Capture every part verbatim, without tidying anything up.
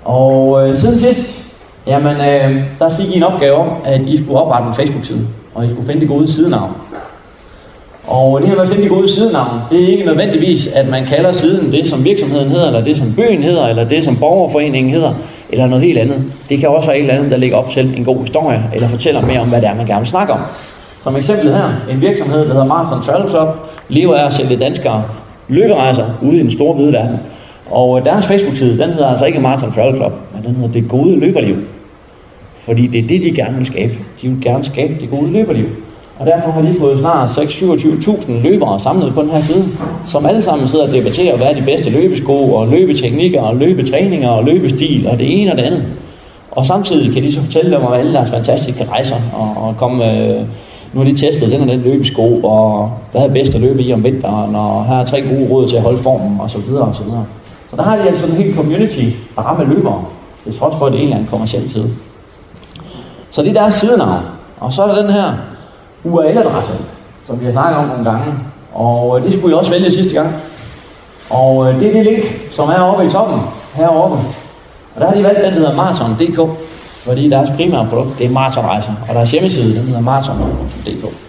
Og øh, siden sidst, jamen, øh, der fik I en opgave om, at I skulle oprette en Facebook-side, og I skulle finde det gode sidenavn. Og det her med at finde det gode sidenavn, det er ikke nødvendigvis, at man kalder siden det, som virksomheden hedder, eller det, som byen hedder, eller det, som borgerforeningen hedder, eller noget helt andet. Det kan også være et eller andet, der lægger op til en god historie, eller fortæller mere om, hvad det er, man gerne vil snakke om. Som eksempel her, en virksomhed, der hedder Marathon Travel Club, lever af at sælge danskere løberejser ude i den store hvide verden. Og deres Facebook-side, den hedder altså ikke Marathon Travel Club, men den hedder Det Gode Løberliv. Fordi det er det, de gerne vil skabe. De vil gerne skabe det gode løberliv. Og derfor har de fået snart seks hundrede og syvogtyve tusind løbere samlet på den her side, som alle sammen sidder og debatterer, hvad er de bedste løbesko, og løbeteknikker, og løbetræninger, og løbestil, og det ene og det andet. Og samtidig kan de så fortælle dem om alle deres fantastiske rejser, og, og komme, øh, nu har de testet den og den løbesko, og hvad er bedst at løbe i om vinteren, og her er tre gode råd til at holde formen, og så videre, og så videre. Så der har de altså en helt community bare med løbere, det er trods for, at det egentlig er en kommerciel side. Så det er deres sidenavn, og så er der den her U R L-adresse, som vi har snakket om nogle gange, og det skulle I også vælge sidste gang. Og det er det link, som er oppe i toppen, heroppe. Og der har de valgt den, der hedder marathon punktum d k, fordi deres primære produkt, det er marathonrejser, og deres hjemmeside, den hedder marathon punktum d k.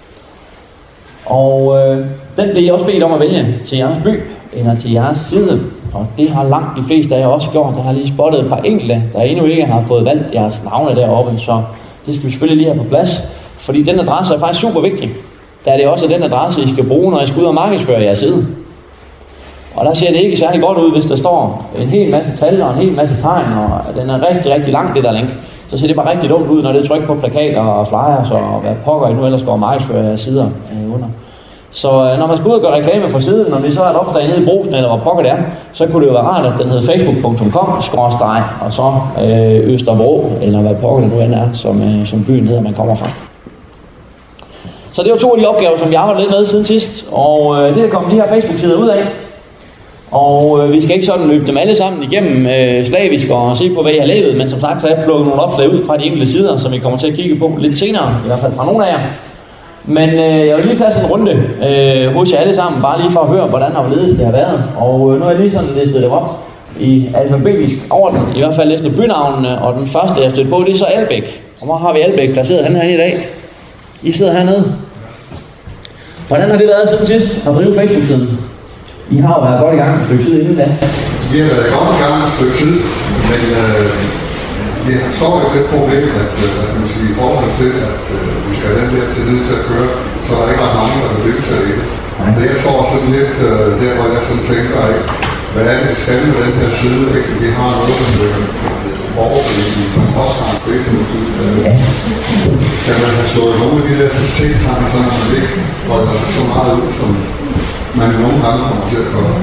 Og øh, den bliver I også bedt om at vælge til jeres by, eller til jeres side. Og det har langt de fleste af jer også gjort. Der har lige spottet et par enkelte, der endnu ikke har fået valgt jeres navne deroppe, så det skal vi selvfølgelig lige have på plads. Fordi den adresse er faktisk super vigtig. Da er det også den adresse, I skal bruge, når I skal ud og markedsføre jeres side. Og der ser det ikke særlig godt ud, hvis der står en hel masse tal og en hel masse tegn, og den er rigtig, rigtig lang, det der link. Så ser det bare rigtig dumt ud, når det er tryk på plakater og flyers og hvad pokker I nu ellers går og markedsføre jeres sider øh, under. Så øh, når man skal ud og gøre reklame for siden, når det så er et opslag nede i Brugsen, eller hvor pokker det er, så kunne det jo være rart, at den hed facebook punktum com skråstreg og så øh, Østerbro, eller hvad pokker det nu end er, som, øh, som byen hedder, man kommer fra. Så det var to af de opgaver, som vi arbejder lidt med siden sidst, og øh, det er kommet de her Facebook-sider ud af. Og øh, vi skal ikke sådan løbe dem alle sammen igennem øh, slavisk og se på, hvad I har lavet, men som sagt, så har jeg plukket nogle opslag ud fra de enkelte sider, som vi kommer til at kigge på lidt senere, i hvert fald fra nogle af jer. Men øh, jeg vil lige tage sådan en runde øh, hos jer alle sammen, bare lige for at høre, hvordan og hvorledes det har været. Og øh, nu har jeg lige sådan listet det op i alfabetisk orden, i hvert fald efter bynavnene, og den første, jeg stødte på, det er så Albæk. Og hvor har vi Albæk placeret han herinde i dag? I sidder hernede. Hvordan har det været siden sidst at drive Facebook-siden? I har jo været godt i gang et stykke tid inden da. Vi har været godt i gang et stykke tid, men øh, vi har står jo det problem, at, at man sige, i forhold til, at øh, vi skal have den der tillid til at køre, så er der ikke ret mange, der vil deltage i det. Det jeg står sådan lidt øh, der, hvor jeg sådan tænker, ikke? Hvad er det, vi skal med den her side? Ikke? Vi har noget, som øh, borgerforeningen, som også har en Facebook-side. Øh, kan man have slået nogle af de der tiltagene, sådan at man ikke holder sig så meget ud, som man nogle gange kommer til at gøre.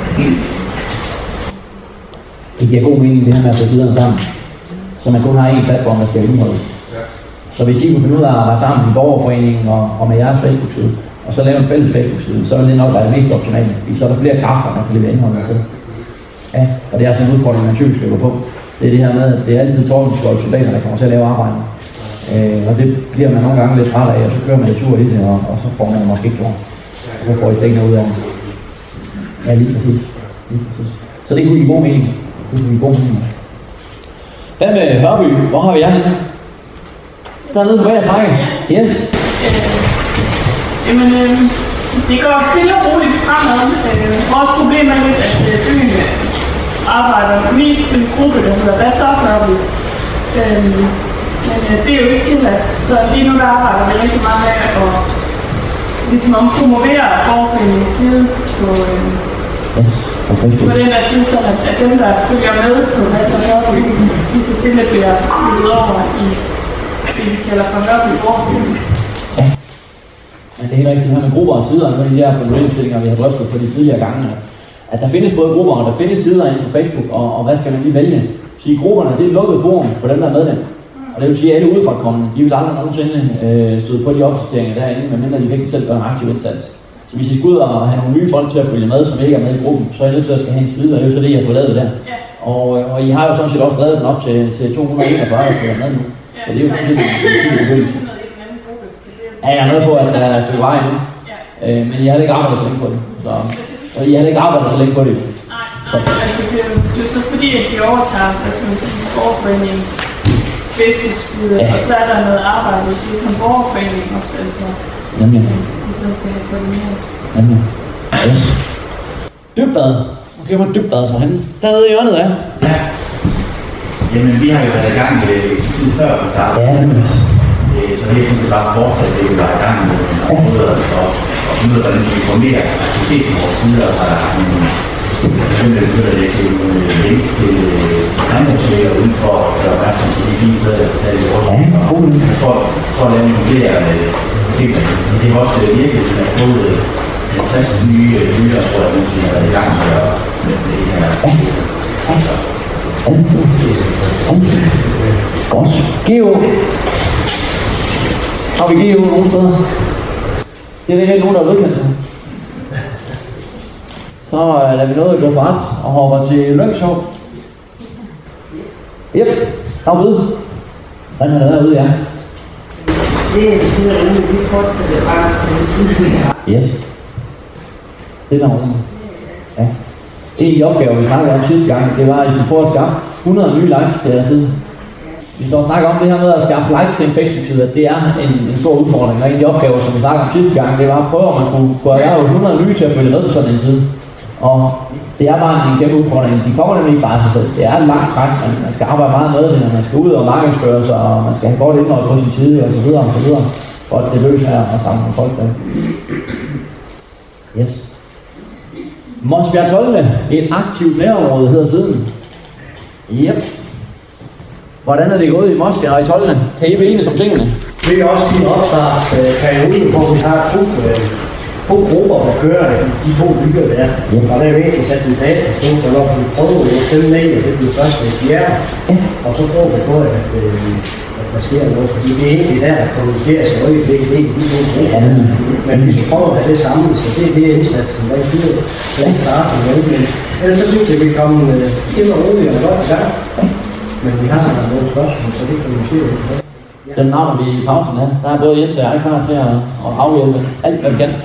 Det giver god mening, det her med at få siderne sammen. Så man kun har én platform, der skal indholde. Ja. Så hvis I kunne finde ud af at arbejde sammen med borgerforeningen og, og med jeres Facebook-side, og så lave en fælles Facebook-side, så vil det nok være det mest optimale. Fordi så er der flere kræfter, der kan levere indhold. Ja. Ja, og det er altså en udfordring, man typisk løber på. Det er det her med, at det er altid Tordenskjold soldater, der kommer til at lave arbejde. Øh, og det bliver man nogle gange lidt træt af, og så kører man et tur i det, og, og så får man måske ikke gjort. Og så får I slet ikke noget ud af det. Ja, lige præcis. lige præcis. Så det kunne give god mening. Det kunne give god mening. Hvad med Hørby? Hvor har vi jer henne? Dernede på hver frakke. Yes. Øh, jamen, øh, det går stille og roligt fremad. Øh, vores problem er lidt, at øh, byen arbejder mest i en gruppe, der hedder Hvad så Hørby? Øh, men øh, det er jo ikke tilladt. Så lige nu der arbejder vi rigtig meget med at ligesom at promovere borgerforeningens side på, øh, yes. på den der side, så at, at dem, der følger med på Hvad så Hørby, lige så stille bliver flyttet over i det, vi kalder for Hørby borgerforening. Ja. Men det er helt rigtigt, det her med grupper og sider, og de her problemstillinger, vi har drøftet på de tidligere gange, at der findes både grupper, og der findes sider inde på Facebook, og, og hvad skal man lige vælge? Så i grupperne, det er et lukket forum for dem, der er medlem. Og det vil sige, at alle udefrakommende, de vil aldrig nogensinde øh, støde på de opdateringer derinde, medmindre de virkelig selv gør en aktiv indsats. Så hvis I skal ud og have nogle nye folk til at følge med, som ikke er med i gruppen, så er I nødt til at skal have en side, og det er jo så det, jeg har fået lavet der. Ja. Og, og I har jo sådan set også drevet den op til, til to hundrede og enogfyrre, der følger med nu. Så det er jo sådan set en begyndt. Ja, jeg er nødt på, at der er et stykke vej nu. Øh, men I har ikke arbejdet så længe på det. Så, og I har ikke arbejdet så længe på det. Nej, nej, altså det er jo fordi, at de overtager, hvad skal man sige, borgerforeningens Facebook-side, ja. Og så er der noget arbejde i som borgerforening også, altså. Jamen. Hvis man skal have koordineret. Jamen. Yes. Dybbad. Okay, hvor Dybbad så henne? Dernede i hjørnet, ja. Ja. Jamen, vi har jo været i gang med et tid før vi startede. Ja, nemlig. Så det er sådan set bare fortsat, det vi var i gang med. Og finde ud af, hvordan vi informerer aktivitet på vores sider. Og der er begyndt at begynde at lægge links til ejendomslæger uden for at gøre opmærksom på de fine steder, der er sat i vores liv. For, for at lade nogle flere ting. Det er også virkelig, at der er både halvtreds nye byer, tror jeg, mens vi har været i gang med, med det her. Godt. Geo. Har vi Geo nogen steder? Det er det ikke nogen, der er vedkendt sig. Så lader vi noget gå for ret og hopper til Lyngshov. Jep, derude. Hvordan er det derude, ja? Det er det, der vi fortsætter bare på den tid, vi har. Yes. Det er der også. Ja. Det er i opgave, vi snakkede om sidste gang, det var, at I skulle prøve at skaffe hundrede nye likes til jeres side. Vi så snakker om det her med at skaffe likes til en Facebook-side, at det er en, en stor udfordring. Og en af de opgaver, som vi snakkede om sidste gang, det var at prøve, at man kunne gå have hundrede nye til at følge med på sådan en side. Og det er bare en kæmpe udfordring. De kommer nemlig ikke bare til sig selv. Det er et langt træk, man skal arbejde meget med det, når man skal ud og markedsføre sig, og man skal have godt indhold på sin side, og så videre, og så videre. For at det løs her og sammen med folk der. Yes. Morsbjerg Toldene, et aktivt nærområde, hedder siden. Yep. Hvordan er det gået i Morsbjerg og i Toldene? Kan I beene som tingene? Vi er også i en opstartsperiode, hvor vi har to, to grupper, der kører de to byer der. Yep. Og der er virkelig sat en data på, så når vi prøver at stemme med, og det bliver først med fjerde. Yep. Og så tror vi på, at, at der sker noget, fordi det er egentlig der, der kommunikerer sig øjeblikket, det er ikke de to grupper. Ja. Men vi skal prøve at have det samme, så det er det indsatsen, der bliver den starten. Men ellers så synes jeg, at vi kommer stille og roligt og godt i gang. Men vi har nogle spørgsmål, så det kan vi se. Den navner vi i pausen her. Der er både Jens og jeg klar til at, at afhjælpe alt, hvad vi kan.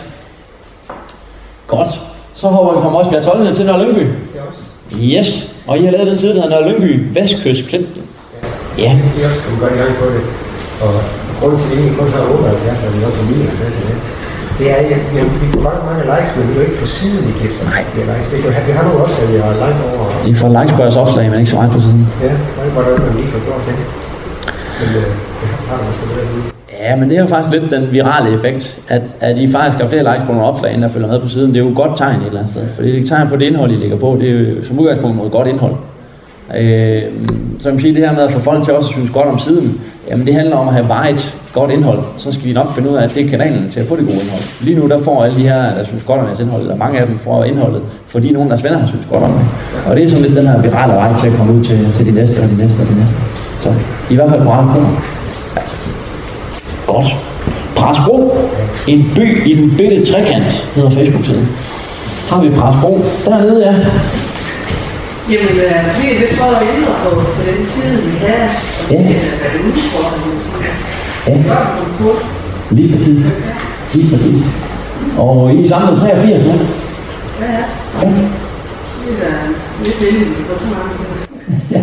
Godt. Så hopper vi fra Morsbjerg Toldene til Nørre Lyngby. Yes. Og I har lavet den side, der hedder Nørre Lyngby Vestkyst Klinten. Ja. Vi også kan godt i gang på det. Og grunden til, at vi egentlig kun har otteoghalvfjerds, er vi nok på nioghalvfjerds af det. Det er, at vi får mange, mange likes, men det er jo ikke på siden, vi kan sætte likes. Vi har nogle også, at vi har like over. I får likes på jeres opslag, men ikke så meget på siden. Ja, det er godt, at man lige får gjort det. Men øh, det har man måske været ude. Ja, men det er jo faktisk lidt den virale effekt, at, at I faktisk har flere likes på nogle opslag, end der følger med på siden. Det er jo et godt tegn et eller andet sted, for det er et tegn på det indhold, I lægger på. Det er jo som udgangspunkt noget godt indhold. Øh, så man siger, det her med at få folk til også at synes godt om siden, jamen det handler om at have vejet godt indhold. Så skal de nok finde ud af, at det er kanalen til at få det gode indhold. Lige nu der får alle de her, der synes godt om deres indhold, eller mange af dem får indholdet, fordi nogle af deres venner har synes godt om det. Og det er sådan lidt den her virale vej til at komme ud til, til de næste og de næste og de næste. Så i hvert fald på rette punkter. Ja. Godt. Præstbro, en by i den bitte trekant, hedder Facebook-siden. Har vi Præstbro dernede, ja. Jamen, vi er lidt prøvet at ændre på, på den side, vi har, og ja. Det er det udfordring. Ja, lige præcis. Lige præcis. Og I er samlet treogfirs nu? Ja, ja. Ja. Det er lidt vildt, vi får så mange.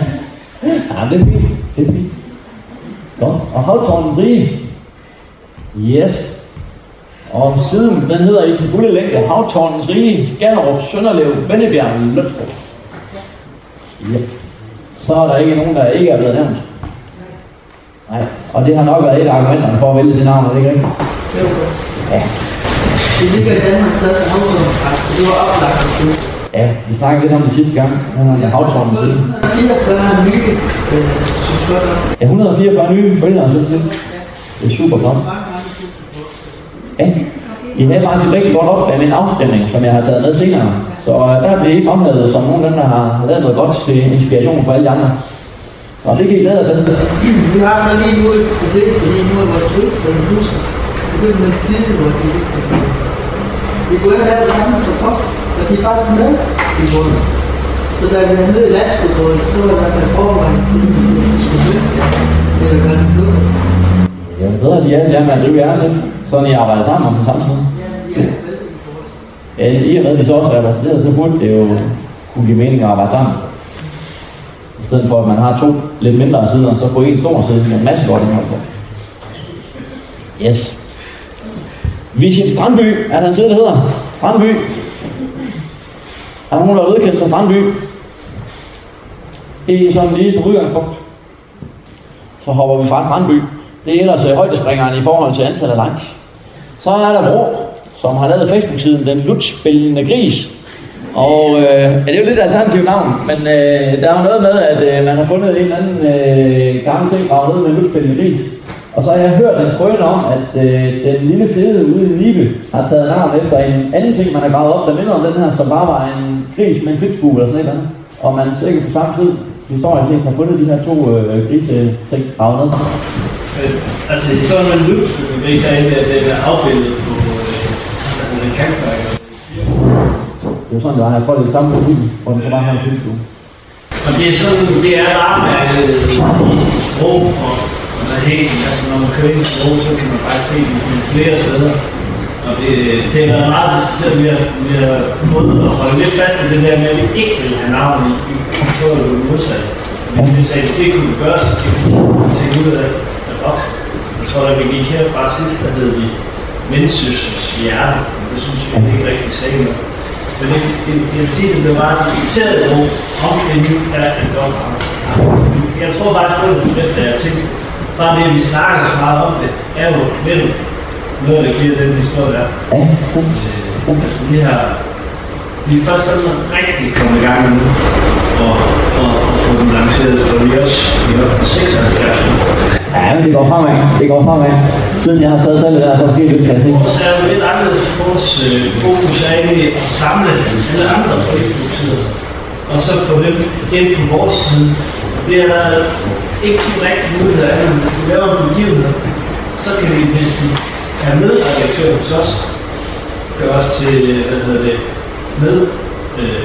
Ja, det er fint. Det er fint. Godt. Og Havtårnens Rige. Yes. Og siden, den hedder i sin fulde længde, Havtårnens Rige, Skanderup, Sønderlev, Vennebjerg, Lønstrup. Ja. Så er der ikke nogen, der ikke er blevet nævnt. Nej, og det har nok været et af argumenterne for at vælge det navn, er det ikke rigtigt? Jo. Ja. Det ligger i Danmarks største havtårn, så det var oplagt. Ja, vi snakkede lidt om det sidste gang, den her Havtårnens Rige. et hundrede og fireogfyrre nye, synes godt om. Ja, et hundrede og fireogfyrre nye følgere, så det er super godt. Ja, I havde faktisk et rigtig godt opslag med en afstemning, som jeg har taget med senere. Så der bliver I fremhævet som nogle af dem, der har lavet noget godt til inspiration for alle de andre. Og det kan I glæde jer til. Vi har så lige nu et problem, fordi nu er vores turister i huset. Det er den side, hvor de er så. Vi kunne ikke lave det samme som os, og de er faktisk med i vores. Så da vi var nede i landskolebåden, så var der i hvert fald overvejen til, at de skulle med. Det er jo godt lukket. Ja, det er bedre, at de er med at drive jeres, ikke? Sådan I arbejder sammen om den samme side. Ja, i og med, at de så også er repræsenteret, så burde det jo kunne give mening at arbejde sammen. I stedet for, at man har to lidt mindre sider, så får en stor side med en masse godt indhold på. Yes. Visit Strandby, er der en side, der hedder Strandby? Er der nogen, der har vedkendt sig Strandby? Det er sådan lige som udgangspunkt. Så hopper vi fra Strandby. Det er ellers højdespringeren i forhold til antallet af likes. Så er der Vrå, som har lavet Facebook-siden Den Lutspillende Gris. Og øh, ja, det er jo lidt et alternativt navn, men øh, der er jo noget med, at øh, man har fundet en eller anden øh, gammel ting gravet ned med en lutspillende gris. Og så har jeg hørt en skrøne om, at øh, den lille fede ude i Nibe har taget navn efter en anden ting, man har gravet op, der minder om den her, som bare var en gris med en fedtspue eller sådan noget. Og man sikkert på samme tid historisk set har fundet de her to øh, grise ting gravet ned. Øh, altså i sådan en lutspillende gris er egentlig, at det er afbildet på øh, en kampværker. Det er jo sådan, det var. Jeg tror, det er det samme på byen, hvor den så bare har en fedtspue. Og det er sådan, det er varmærket i Rom, og der er helt, altså når man kører ind i Rom, så kan man faktisk se den flere steder. Og det, det har været meget diskuteret, vi har, vi har prøvet at holde lidt fast i det der med, at vi ikke vil have navn i, i så er det jo modsat. Men vi sagde, at det kunne vi gøre, så skal vi tænke ud af at vokse. Jeg tror, at vi gik herfra sidst, der hed vi Vendsyssels Hjerte, og det synes vi ikke rigtig sagde noget. Men det, det, jeg vil sige, at det blev meget diskuteret over, om det nu er en godt navn. Jeg tror faktisk, at det bedste, jeg tænkte, bare det, at vi snakker så meget om det, er jo vel noget, der giver den historie der. Ja. Altså, vi har vi er først sådan rigtig kommet i gang nu, og, og, og få den lanceret, så vi også vi er på seksoghalvfjerds. Ja, men det går fremad. Det går fremad. Siden jeg har taget salget der, så er det sket lidt, kan jeg sige. Vores er jo lidt anderledes. Vores øh, fokus er egentlig at samle alle andre Facebook-sider, og så få dem ind på vores side. Det er der ikke så rigtig mulighed af, når vi laver en begivenhed, så kan vi, hvis de er medredaktør hos os, gøre os til, hvad hedder det, med øh,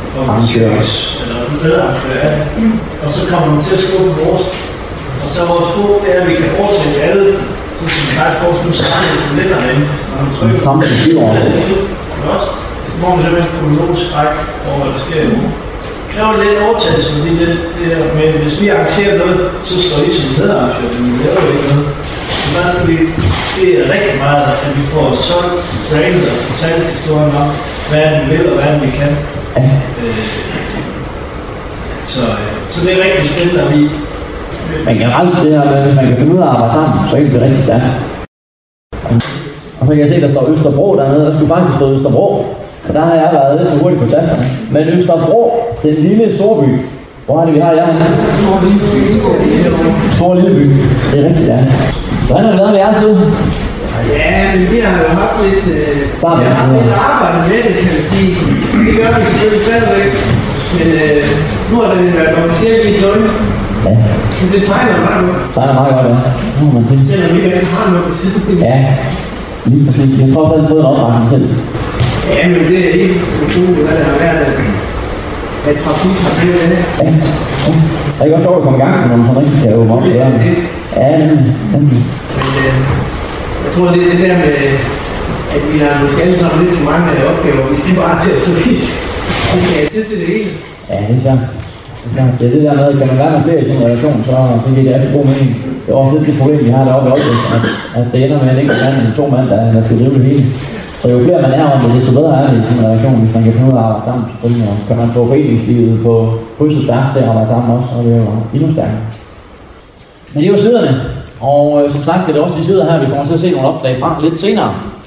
eller medarrangør af det. Og så kommer man til at skrive på vores. Og så vores håb, det er, at vi kan oversætte alle, så vi faktisk får sådan nogle samlede kalender derinde, når man trykker. Samlet til fire år. Også. Hvor man simpelthen kronologisk række over, hvad der sker i ugen. Det kræver lidt overtagelse, fordi det, det er, men hvis vi arrangerer noget, så står I som medarrangør, men vi laver jo ikke noget. Så der skal vi, det er rigtig meget, at vi får solgt, brandet og fortalt historien om, hvad vi vil og hvad vi kan. Ja. Øh, så, så det er rigtig spændende, at vi Men generelt det her med, hvis man kan finde ud af at arbejde sammen, så kan det blive rigtig stærkt. Og så kan jeg se, der står Østerbro dernede, der skulle faktisk stå Østerbro. Og der har jeg været lidt for hurtigt på tasterne. Men Østerbro, den lille storby, hvor er det vi har jer henne? Stor lille by. Det er rigtigt, ja. Hvordan har det været ved jeres side? Ja, men vi har jo haft lidt, øh, vi har haft lidt arbejde med det, kan man sige. Det gør vi selvfølgelig stadigvæk. Men øh, nu har det været officielt i løgn. Ja. Men det tegner meget godt. Det tegner meget godt, ja. Nu man tænke. Selvom vi ikke har noget på siden. Ja, lige præcis. Jeg tror faktisk, at både en opbakning til. Ja, men det er ikke utroligt, hvad der har været af trafik har det her. Ja, ja. Det er ikke også sjovt at komme i gang, når man sådan rigtig kan åbne op. Ja, ja, nemlig. Men øh, jeg tror, det er det der med, at vi har måske alle sammen lidt for mange opgaver, vi skal bare til at så vise. Vi skal have tid til det hele. Ja, det er svært. Det er det der med, at kan man være med flere i sin relation, så giver det rigtig god mening. Det er også lidt det problem, vi har deroppe i Aalborg, at, at det ender med en enkelt mand eller to mand, der, der skal drive det hele. Så jo flere man er om det, desto bedre er det i sin relation, hvis man kan finde ud af at arbejde sammen. Og kan man få foreningslivet på kryds og tværs til at arbejde sammen også, så er det jo endnu stærkere. Men det er jo siderne, og øh, som sagt det er det også de sider her, vi kommer til at se nogle opslag fra lidt senere.